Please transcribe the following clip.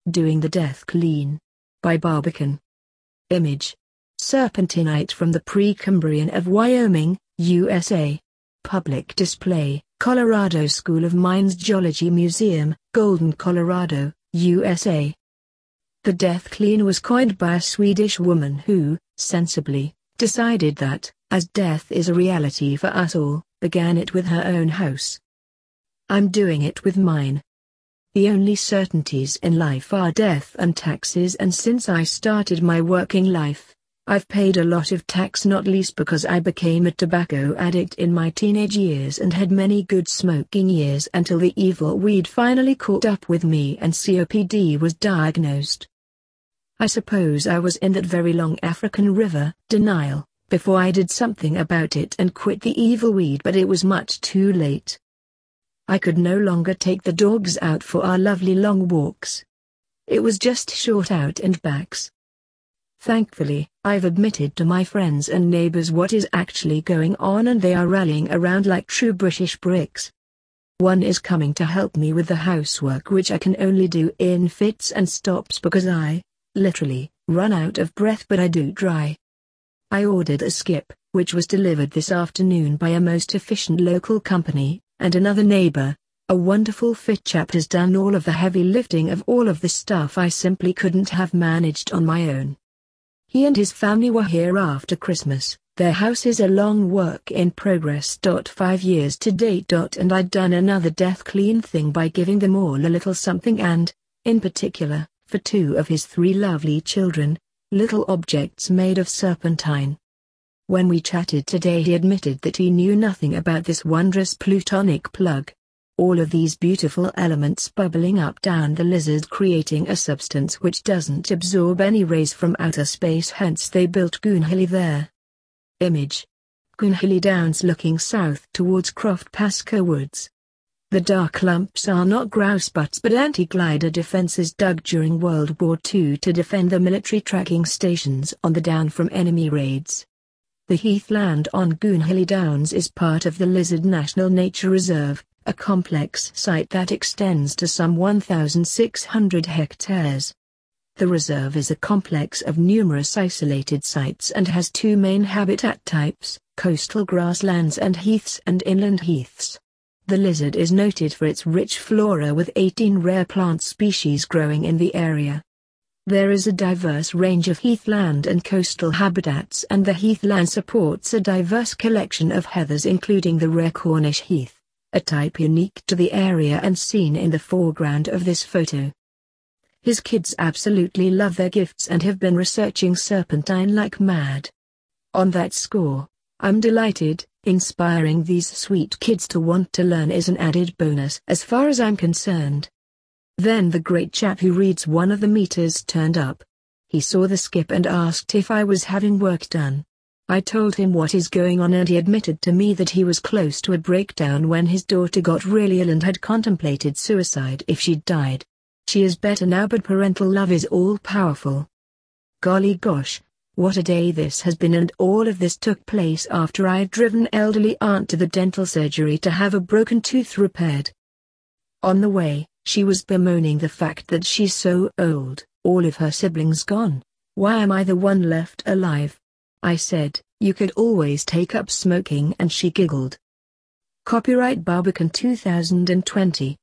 Doing the Death Clean. By Barbican. Image. Serpentinite from the Precambrian of Wyoming, USA. Public display, Colorado School of Mines Geology Museum, Golden, Colorado, USA. The death clean was coined by a Swedish woman who, sensibly, decided that, as death is a reality for us all, began it with her own house. I'm doing it with mine. The only certainties in life are death and taxes, and since I started my working life, I've paid a lot of tax, not least because I became a tobacco addict in my teenage years and had many good smoking years until the evil weed finally caught up with me and COPD was diagnosed. I suppose I was in that very long African river, denial, before I did something about it and quit the evil weed, but it was much too late. I could no longer take the dogs out for our lovely long walks. It was just short out and backs. Thankfully, I've admitted to my friends and neighbors what is actually going on, and they are rallying around like true British bricks. One is coming to help me with the housework, which I can only do in fits and stops because I, literally, run out of breath, but I do try. I ordered a skip, which was delivered this afternoon by a most efficient local company, and another neighbor, a wonderful fit chap, has done all of the heavy lifting of all of the stuff I simply couldn't have managed on my own. He and his family were here after Christmas. Their house is a long work in progress. 5 years to date. And I'd done another death clean thing by giving them all a little something, and, in particular, for 2 of his 3 lovely children, little objects made of serpentine. When we chatted today, he admitted that he knew nothing about this wondrous plutonic plug. All of these beautiful elements bubbling up down the lizard, creating a substance which doesn't absorb any rays from outer space, hence they built Goonhilly there. Image. Goonhilly Downs looking south towards Croft Pasco Woods. The dark lumps are not grouse butts but anti-glider defenses dug during World War II to defend the military tracking stations on the down from enemy raids. The heathland on Goonhilly Downs is part of the Lizard National Nature Reserve, a complex site that extends to some 1,600 hectares. The reserve is a complex of numerous isolated sites and has 2 main habitat types, coastal grasslands and heaths and inland heaths. The lizard is noted for its rich flora with 18 rare plant species growing in the area. There is a diverse range of heathland and coastal habitats, and the heathland supports a diverse collection of heathers including the rare Cornish heath, a type unique to the area and seen in the foreground of this photo. His kids absolutely love their gifts and have been researching serpentine like mad. On that score, I'm delighted. Inspiring these sweet kids to want to learn is an added bonus as far as I'm concerned. Then the great chap who reads one of the meters turned up. He saw the skip and asked if I was having work done. I told him what is going on, and he admitted to me that he was close to a breakdown when his daughter got really ill and had contemplated suicide if she'd died. She is better now, but parental love is all-powerful. Golly gosh, what a day this has been, and all of this took place after I had driven elderly aunt to the dental surgery to have a broken tooth repaired. On the way, she was bemoaning the fact that she's so old, all of her siblings gone. Why am I the one left alive? I said, you could always take up smoking, and she giggled. Copyright Barbican 2020.